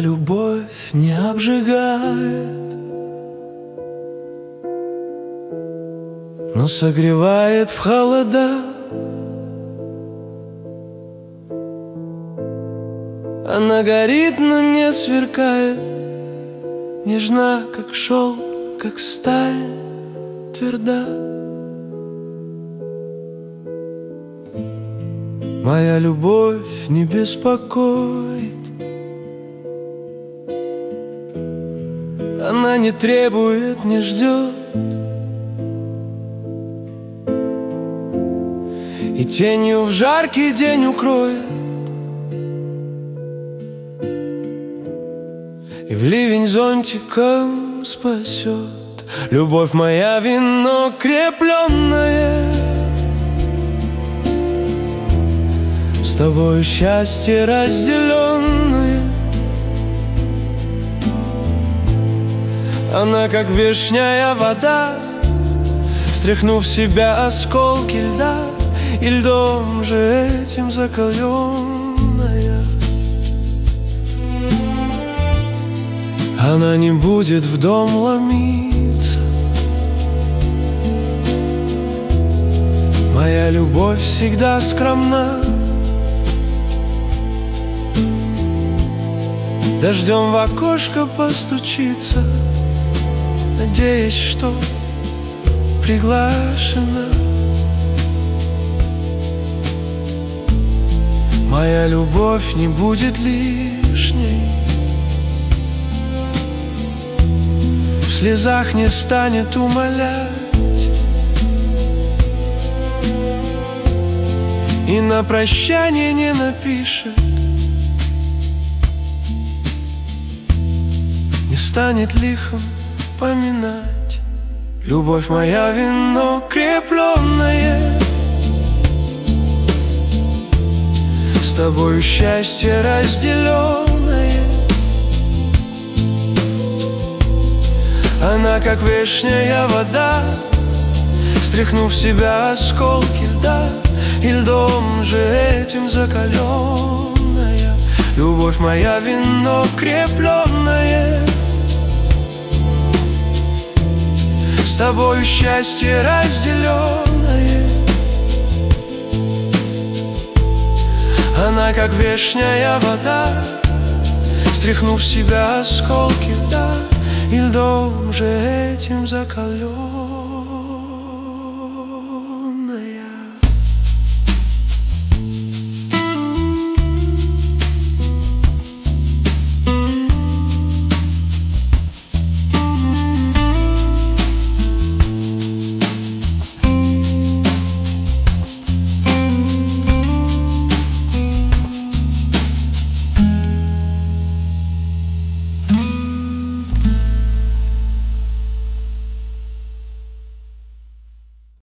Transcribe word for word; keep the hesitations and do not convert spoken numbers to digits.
любовь не обжигает, но согревает в холода. Она горит, но не сверкает, нежна, как шелк, как сталь, тверда. Моя любовь не беспокоит, она не требует, не ждет, и тенью в жаркий день укроет, и в ливень зонтиком спасет. Любовь моя вино крепленное, с тобою счастье разделенное. Она как вешняя вода, стряхнув с себя осколки льда, и льдом же этим закаленная. Она не будет в дом ломиться, моя любовь всегда скромна. Дождем в окошко постучится, надеясь, что приглашена. Моя любовь не будет лишней, в слезах не станет умолять, и на прощание не напишет, не станет лихом поминать. Любовь моя вино крепленное, с тобою счастье разделенное. Она как вешняя вода, стряхнув с себя осколки льда, и льдом же этим закаленная. Любовь моя вино крепленное, с тобою счастье разделенное. Она как вешняя вода, стряхнув с себя осколки льда, и льдом же этим закален.